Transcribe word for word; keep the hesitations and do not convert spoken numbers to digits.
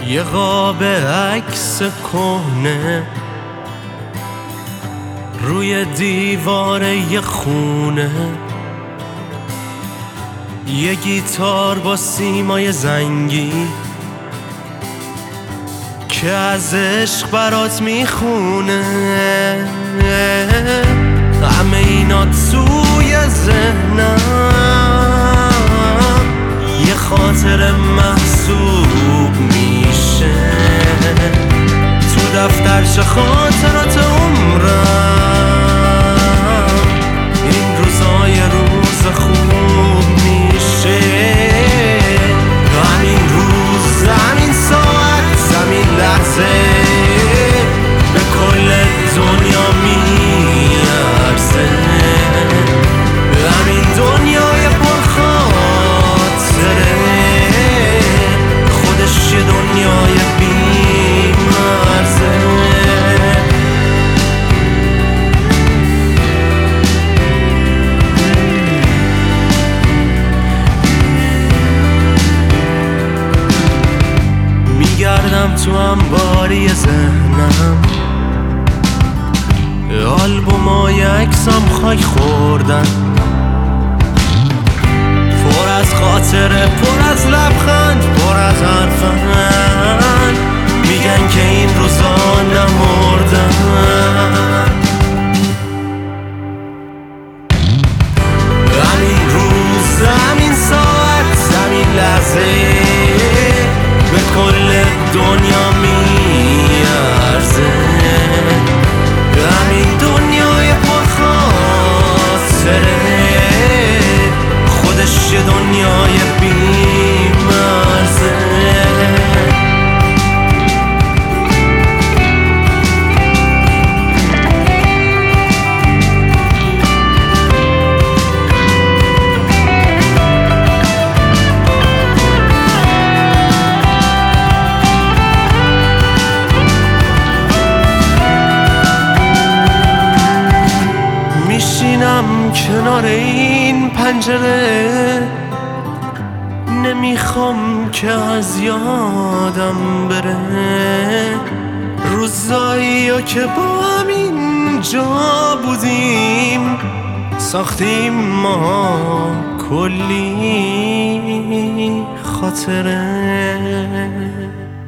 یه قاب عکس کهنه روی دیوار یه خونه، یه گیتار با سیمای زنگی که از عشق برات میخونه. همه اینا توی ذهنم یه خاطر محسوب میشه تو دفترچه خاطرات عمرم. این روزای روز خوب میشه، همین روز، همین ساعت، همین لحظه به کل دنیا میارزه. همین دنیای پرخاطره خودش یه دنیای بی‌مرزه. میگردم تو انباری ذهنم، آلبومای عکسام خاک خوردن، پر از خاطره، پر از لبخند، پر از حرفن. میگن که این روزا نمردن. همین روز، همین ساعت، همین لحظه به کل دنیا میارزه. همین دنیای پرخاطره خودش یه دنیای بی‌مرزه. میشینم کنار این پنجره، نمیخوام که از یادم بره روزایی که با هم اینجا بودیم، ساختیم ما کلی خاطره.